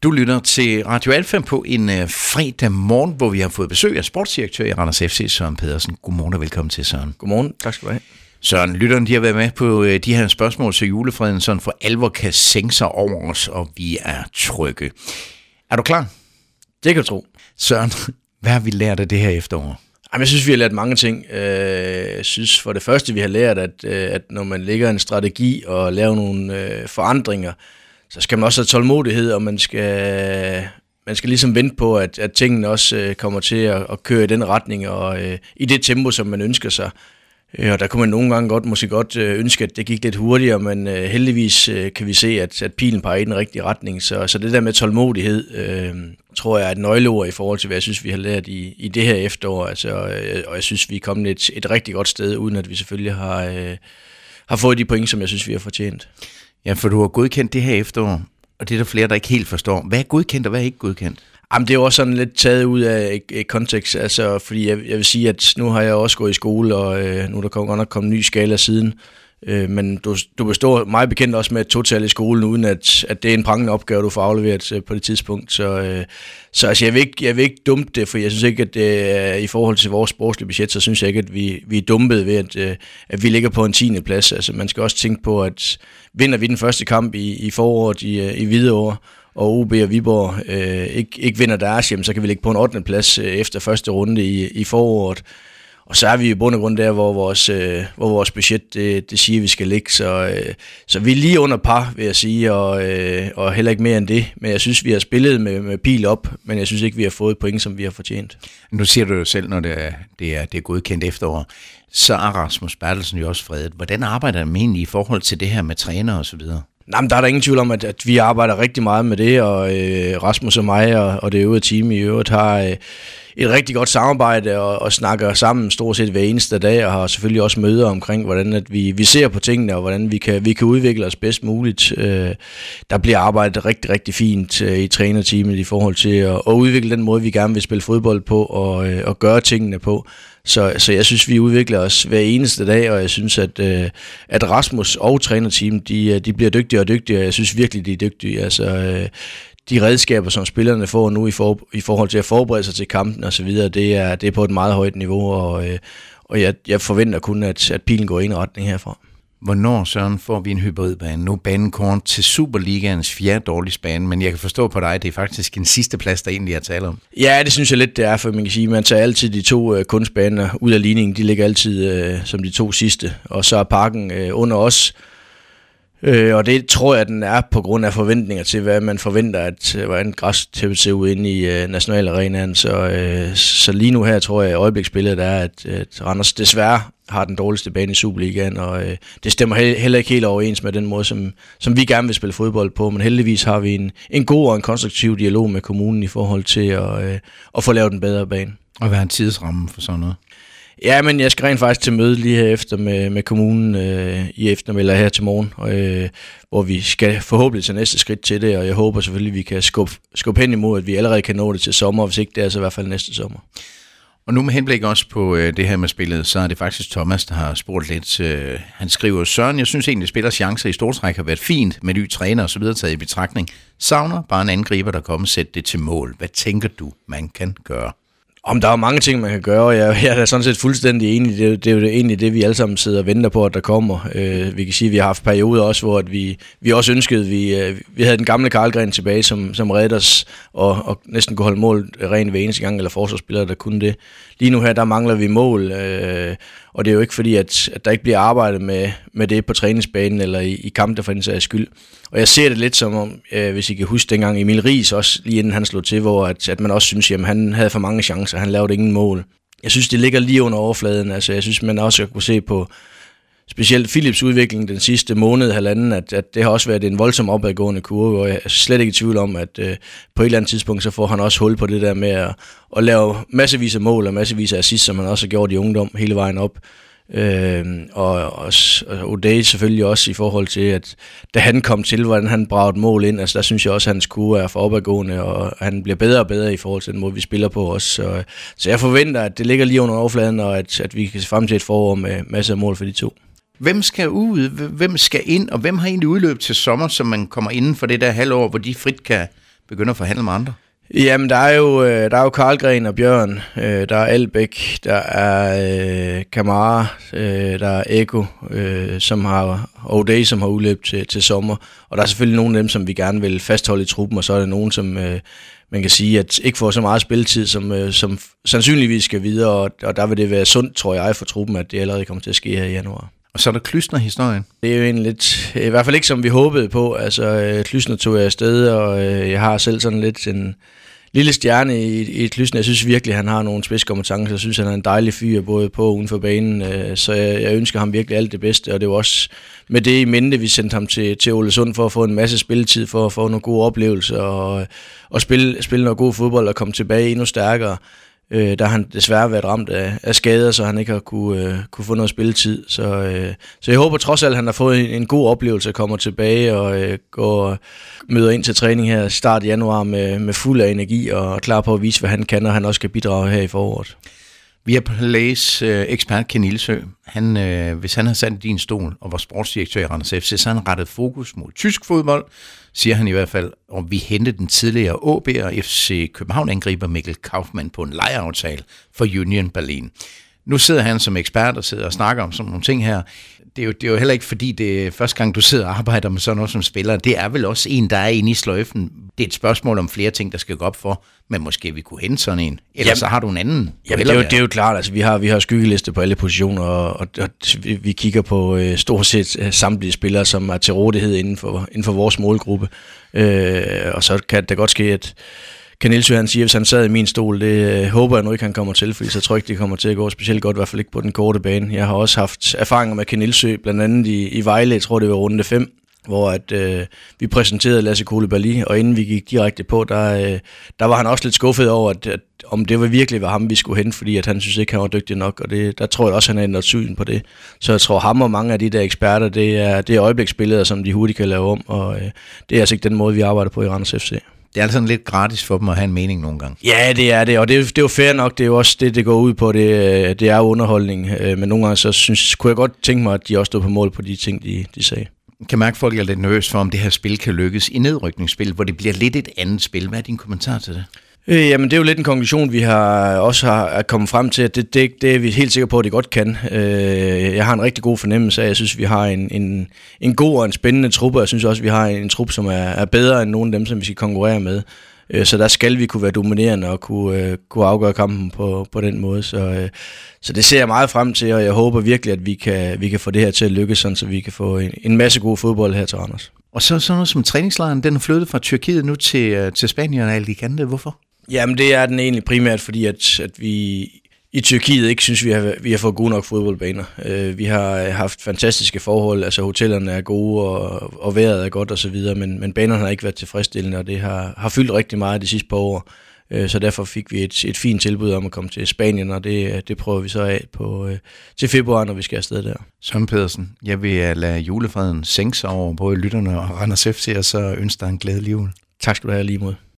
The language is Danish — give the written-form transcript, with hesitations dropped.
Du lytter til Radio Alfa på en fredag morgen, hvor vi har fået besøg af sportsdirektør i Randers FC, Søren Pedersen. Godmorgen og velkommen til, Søren. Godmorgen, tak skal du have. Søren, lytterne de har været med på de her spørgsmål, så julefreden sådan for alvor kan sænke sig over os, og vi er trygge. Er du klar? Det kan du tro. Søren, hvad har vi lært af det her efterår? Jeg synes, vi har lært mange ting. Jeg synes for det første, vi har lært, at når man lægger en strategi og laver nogle forandringer, så skal man også have tålmodighed, og man skal ligesom vente på, at tingene også kommer til at køre i den retning, og i det tempo, som man ønsker sig. Og der kunne man nogle gange måske godt ønske, at det gik lidt hurtigere, men heldigvis kan vi se, at pilen peger i den rigtige retning. Så det der med tålmodighed, tror jeg er et nøgleord i forhold til, hvad jeg synes, vi har lært i det her efterår. Og jeg synes, vi er kommet et rigtig godt sted, uden at vi selvfølgelig har fået de point, som jeg synes, vi har fortjent. Ja, for du har godkendt det her efterår, og det er der flere, der ikke helt forstår. Hvad er godkendt, og hvad er ikke godkendt? Jamen, det er jo også sådan lidt taget ud af et kontekst, fordi jeg vil sige, at nu har jeg også gået i skole, og nu er der godt nok kommet en ny skala siden, men du består meget bekendt også med et total i skolen, uden at det er en prangende opgave, du får afleveret på det tidspunkt. Så altså, jeg vil ikke dumpe det, for jeg synes ikke, at i forhold til vores sportslige budget, så synes jeg ikke, at vi er dumpet ved, at vi ligger på en 10. plads. Altså, man skal også tænke på, at vinder vi den første kamp i foråret i Hvidovre, og OB og Viborg ikke vinder deres hjem, så kan vi ligge på en 8. plads efter første runde i foråret. Og så er vi i bund og grund der, hvor vores budget det siger, vi skal ligge. Så vi er lige under par, vil jeg sige, og heller ikke mere end det. Men jeg synes, vi har spillet med pil op, men jeg synes ikke, vi har fået point, som vi har fortjent. Nu siger du jo selv, når det er godkendt efterår, så er Rasmus Bertelsen jo også fredet. Hvordan arbejder man egentlig i forhold til det her med træner og så videre? Nej, men der er der ingen tvivl om, at vi arbejder rigtig meget med det, og Rasmus og mig og det øvrige team i øvrigt har et rigtig godt samarbejde og snakker sammen stort set hver eneste dag, og har selvfølgelig også møder omkring, hvordan at vi ser på tingene, og hvordan vi kan udvikle os bedst muligt. Der bliver arbejdet rigtig, rigtig fint i trænerteamet i forhold til at udvikle den måde, vi gerne vil spille fodbold på, og gøre tingene på. Så jeg synes, vi udvikler os hver eneste dag, og jeg synes, at Rasmus og trænerteamet, de bliver dygtigere og dygtigere. Jeg synes virkelig, de er dygtige. Altså, de redskaber, som spillerne får nu i forhold til at forberede sig til kampen og så videre, det er på et meget højt niveau, og jeg forventer kun, at pilen går i en retning herfra. Hvornår, Søren, får vi en hybridbane? Nu er banen kåret til Superligaens 4. dårligste bane, men jeg kan forstå på dig, det er faktisk en sidste plads, der egentlig er tale om. Ja, det synes jeg lidt, det er, for man kan sige, man tager altid de 2 kunstbaner ud af ligningen, de ligger altid som de 2 sidste, og så er Parken under os. Og det tror jeg, den er på grund af forventninger til, hvad man forventer, hvordan græstæppet ser ud inde i nationalarenaen. Så lige nu her tror jeg, at øjebliksbilledet er, at Randers desværre har den dårligste bane i Superligaen, og det stemmer heller ikke helt overens med den måde, som vi gerne vil spille fodbold på, men heldigvis har vi en god og en konstruktiv dialog med kommunen i forhold til at få lavet en bedre bane. Og hvad er en tidsramme for sådan noget? Ja, men jeg skal rent faktisk til møde lige herefter med kommunen i eftermiddag eller her til morgen, hvor vi skal forhåbentlig tage næste skridt til det, og jeg håber selvfølgelig, at vi kan skubbe hen imod, at vi allerede kan nå det til sommer, hvis ikke det er så i hvert fald næste sommer. Og nu med henblik også på det her med spillet, så er det faktisk Thomas, der har spurgt lidt. Han skriver, Søren, jeg synes egentlig, at spillers chancer i stortræk har været fint med ny træner og så videre taget i betragtning. Savner bare en angriber, der kommer og sætte det til mål. Hvad tænker du, man kan gøre? Der er mange ting, man kan gøre, og jeg er sådan set fuldstændig enig. Det er jo egentlig det, vi alle sammen sidder og venter på, at der kommer. Vi kan sige, at vi har haft perioder også, hvor vi også ønskede, vi havde den gamle Karlgren tilbage, som reddede os og næsten kunne holde mål rent hver eneste gang, eller forsvarsspillere, der kunne det. Lige nu her, der mangler vi mål, og det er jo ikke fordi, at der ikke bliver arbejdet med det på træningsbanen eller i kampen for den sags skyld. Og jeg ser det lidt som om, hvis I kan huske dengang Emil Ries også, lige inden han slog til, hvor at man også synes, at han havde for mange chancer, han lavede ingen mål. Jeg synes, det ligger lige under overfladen. Altså, jeg synes, man også kunne se på specielt Philips udvikling den sidste måned, halvanden, at det har også været en voldsom opadgående kurve, og jeg er slet ikke i tvivl om, at på et eller andet tidspunkt, så får han også hul på det der med at lave massevis af mål og massevis af assist, som han også har gjort i ungdom hele vejen op. Og O'Day selvfølgelig også i forhold til, at da han kom til, hvordan han bragte mål ind, altså der synes jeg også, at hans kurve er for opadgående, og han bliver bedre og bedre i forhold til den måde, vi spiller på også. Så jeg forventer, at det ligger lige under overfladen, og at vi kan se frem til et forår med masser af mål for de to. Hvem skal ud, hvem skal ind, og hvem har egentlig udløb til sommer, så man kommer inden for det der halvår, hvor de frit kan begynde at forhandle med andre? Jamen, der er jo Karlgren og Bjørn, der er Albæk, der er Kamara, der er Eko, som har O'Day, som har udløb til sommer. Og der er selvfølgelig nogle af dem, som vi gerne vil fastholde i truppen, og så er der nogen, som man kan sige, at ikke får så meget spilletid, som sandsynligvis skal videre. Og der vil det være sundt, tror jeg, for truppen, at det allerede kommer til at ske her i januar. Og så er der Klysner-historien. Det er jo egentlig lidt, i hvert fald ikke som vi håbede på. Altså, Klysner tog jeg afsted, og jeg har selv sådan lidt en lille stjerne i Klysner. Jeg synes virkelig, han har nogle spidskompetencer. Jeg synes, han er en dejlig fyr, både på og uden for banen. Så jeg ønsker ham virkelig alt det bedste, og det var også med det i mente, vi sendte ham til Ålesund for at få en masse spilletid, for at få nogle gode oplevelser, og spille noget god fodbold og komme tilbage endnu stærkere. Der har han desværre været ramt af skader, så han ikke har kunne få noget spilletid. Så jeg håber trods alt, at han har fået en god oplevelse og kommer tilbage og går og møder ind til træning her start januar med fuld af energi og klar på at vise, hvad han kan, og han også kan bidrage her i foråret. Vi har på læs ekspert Ken Ilsø. Hvis han har sat din stol og var sportsdirektør i Randers FC, så har han rettet fokus mod tysk fodbold, siger han i hvert fald, og vi hentede den tidligere AB og FC København-angriber Mikkel Kaufmann på en lejeaftale for Union Berlin. Nu sidder han som ekspert og sidder og snakker om sådan nogle ting her. Det er jo heller ikke, fordi det er første gang, du sidder og arbejder med sådan noget som spiller. Det er vel også en, der er inde i sløjfen. Det er et spørgsmål om flere ting, der skal gå op for, men måske vi kunne hente sådan en. Ellers så har du en anden. Jamen, det er jo klart. Altså, vi har skyggeliste på alle positioner, og vi kigger på stort set samtlige spillere, som er til rådighed inden for vores målgruppe. Og så kan det godt ske, at Ken Ilsø, han siger, hvis han sad i min stol, det håber jeg nu ikke, han kommer til, fordi så tror jeg ikke, det kommer til at gå specielt godt, i hvert fald ikke på den korte bane. Jeg har også haft erfaringer med Ken Ilsø, blandt andet i Vejle, jeg tror det var runde 5, hvor vi præsenterede Lasse Coulibaly, og inden vi gik direkte på, der var han også lidt skuffet over, at om det var virkelig ham, vi skulle hente, fordi at han synes ikke, han var dygtig nok, og der tror jeg også, han har ændret syn på det. Så jeg tror, ham og mange af de der eksperter, det er øjebliksbilleder, som de hurtigt kan lave om, og det er altså ikke den måde, vi arbejder på i Randers FC. Det er altså lidt gratis for dem at have en mening nogle gange. Ja, det er det, og det er jo fair nok. Det er jo også det går ud på. Det er underholdning, men nogle gange så kunne jeg godt tænke mig, at de også stod på mål på de ting, de sagde. Jeg kan mærke, at folk er lidt nervøse for, om det her spil kan lykkes i nedrykningsspil, hvor det bliver lidt et andet spil. Hvad er din kommentar til det? Jamen, det er jo lidt en konklusion, vi har kommet frem til, at det er vi helt sikre på, at det godt kan. Jeg har en rigtig god fornemmelse af, jeg synes, vi har en god og en spændende truppe, og jeg synes også, at vi har en truppe, som er bedre end nogle af dem, som vi skal konkurrere med. Så der skal vi kunne være dominerende og kunne afgøre kampen på den måde. Så det ser jeg meget frem til, og jeg håber virkelig, at vi kan få det her til at lykkes, sådan, så vi kan få en masse god fodbold her til Randers. Og så sådan noget som træningslejren, den er flyttet fra Tyrkiet nu til Spanien og Alicante. Hvorfor? Jamen, det er den egentlig primært, fordi at vi i Tyrkiet ikke synes, vi har fået gode nok fodboldbaner. Vi har haft fantastiske forhold, altså hotellerne er gode, og vejret er godt osv., men banerne har ikke været tilfredsstillende, og det har fyldt rigtig meget de sidste par år. Så derfor fik vi et fint tilbud om at komme til Spanien, og det prøver vi så af til februar, når vi skal afsted der. Søren Pedersen, jeg vil lade julefreden sænke sig over både lytterne og Randers FC, og så ønsker dig en glædelig jul. Tak skal du have lige mod.